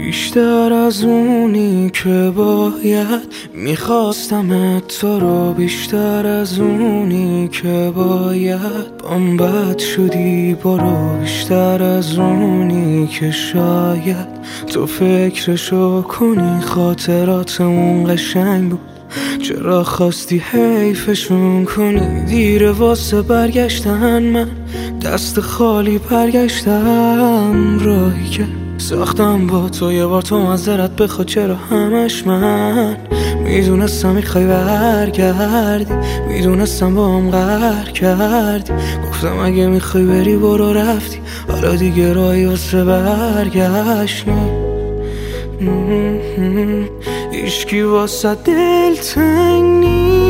بیشتر از اونی که باید میخواستم تو رو، بیشتر از اونی که باید بام بد شدی برو، بیشتر از اونی که شاید تو فکرشو کنی. خاطراتمون قشنگ بود، چرا خواستی حیفشون کنی؟ دیره واسه برگشتن، من دست خالی برگشتم. راهی که ساختم با تو یه بار تو معذرت بخوا، چرا همش من میدونستم میخوای برگردی، میدونستم با هم قهر کردی. گفتم اگه میخوای بری برو، رفتی، حالا دیگه راهی واسه برگشت هیچکی واسه دل تنگ نیست.